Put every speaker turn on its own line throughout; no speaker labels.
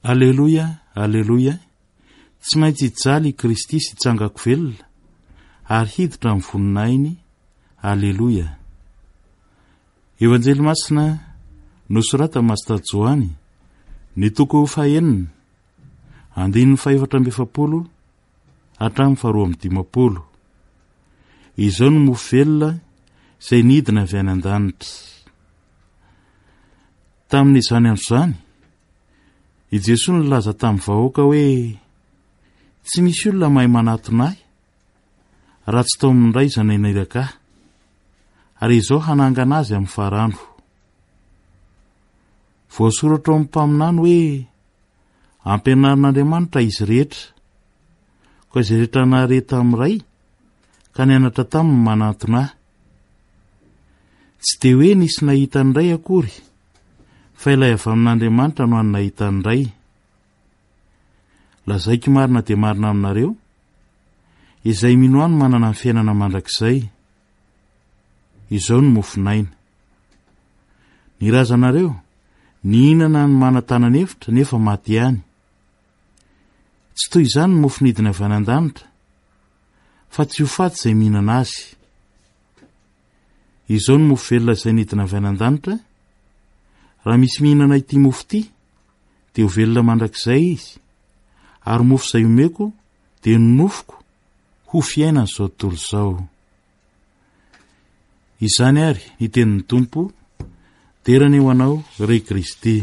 Aleloia, aleloia. Tsy maintsy hijaly i Kristy sy hitsangako velona ary hiditra amin'ny voninainy. Aleloia. Evanjely masina nosorata Masita Joany, ny toko 9, andininy 470 hatramin'ny 450. Izao no mofo velona izay nidina avy any an-danitra. Tamin'izany andro izany, i Jesosy nilaza tamin'ny vahoaka hoe tsy misy olona mahay manatona ahy raha tsy tao amin'ny ray izay naniraka ahy, ary izao hanangana azy amin'ny farandro. Voasoratra ao amin'ny mpaminany hoe ampianarin'Andriamanitra izy rehetra, ko izay rehetra nahareta amin'ny ray ka nianatra taminy manatona ahy. Tsy dia hoe nisy nahita ny ray akory, fa ilay avy amin'Andriamanitra no any nahita ny ray. Lazaiko marina dia marina aminareo, izay mino any manana ny fiainana mandrakizay. Izao no mofinaina. Ny razanareo, nihinana ny manatanan'hevitra nefa maty ihany. Tsy toy izany ny mofo nidina avy any an-danitra, fa tsy ho faty izay mihinana azy. Izao no mofo velona izay nidina avy any an-danitra. Raha misy mihinana ity mofo ity, dia ho velona mandrakizay izy, ary mofo izay omeko dia nonofoko ho fiainana izao tontolo izao. Izany ary ny tenin'ny Tompo, terana eo anao ray Kristy.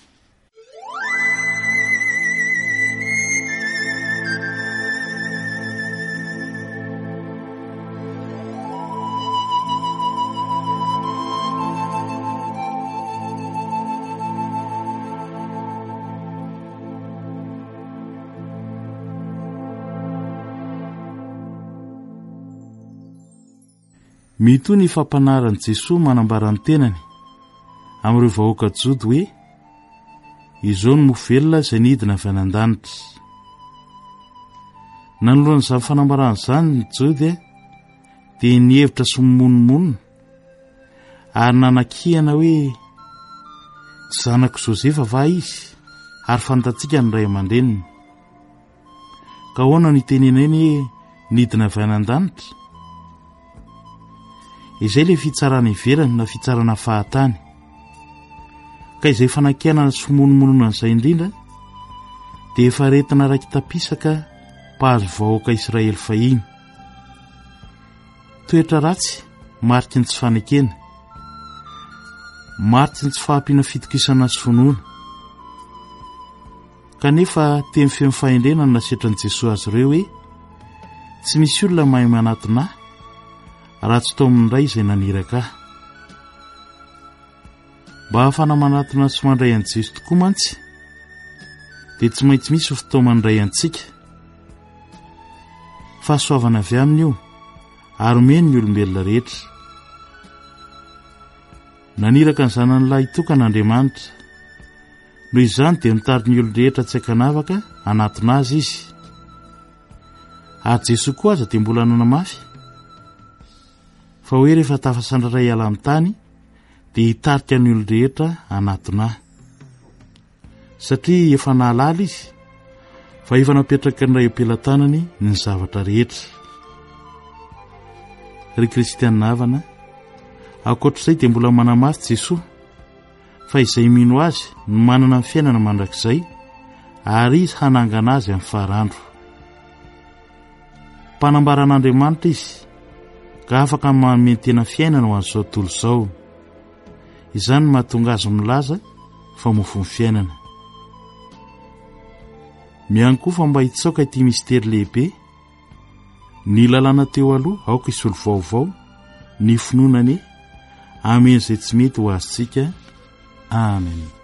Mito ny fampanaran'i Jesosy manambara ny tenany amin'ireo vahoaka jody hoe izao no mofo velona izay nidina avy any an-danitra. Nanoloan'izany fanambarana izany ny jody dia nihevitra sy mimonomonina ary nanakihana hoe tsy zanako Josefa va izy ary fantatsika ny ray aman-dreniny. Ka ahoana ny teneneny hoe nidina avy any an-danitra? Izay le fitsarana ivelany na fitsarana fahatany. Ka izay fanakiana sy fimonomonona izay indrindra dia efa retina raiky tapisaka mpahazo vahoaka Israely fahiny. Toetra ratsy, mariky ny tsy fanekena, mariky ny tsy fahampiana fitokisana sy finoana. Kanefa teny feno fahendrena ny nasetran'i Jesosy azy ireo hoe tsy misy olona mahay manatona ahy raha tsy tao amin'ny ray izay naniraka ahy. Mba hafana manatona sy mandray an'i Jesosy tokoa mantsy, dia tsy maintsy misy fotoana mandray antsika. Fahasoavana avy aminy io ary omeny ny olombelona rehetra. Naniraka ny zanany lahy tokan'Andriamanitra, noho izany dia mitady ny olo rehetra tsy ankanavaka anatona azy izy. Ary Jesosy koa aza dia mbola nanamafy fa hoe rehefa tafasandra iala amin'ny tany dia hitarika ny olo rehetra anatona ahy. Satria efa nahalala izy, fa efa napetraka ny ray am-pelantanany ny zavatra rehetra. Ry kristianina havana, ankoatr'izay dia mbola manamafy Jesosy fa izay mino azy no manana ny fiainana mandrakizay, ary izy hanangana azy amin'ny farandro. Mpanambaran'Andriamanitra izy, ka afaka manome tena fiainana ho an'izao tontolo izao. Izany no mahatonga azy milaza fa mofo ny fiainana. Miany koa fa mba hitsaoka ity mistera lehibe, ny lalàna teo aloha aoka isolo vaovao, ny finoanany ameny izay tsy mety ho azontsika. Amen.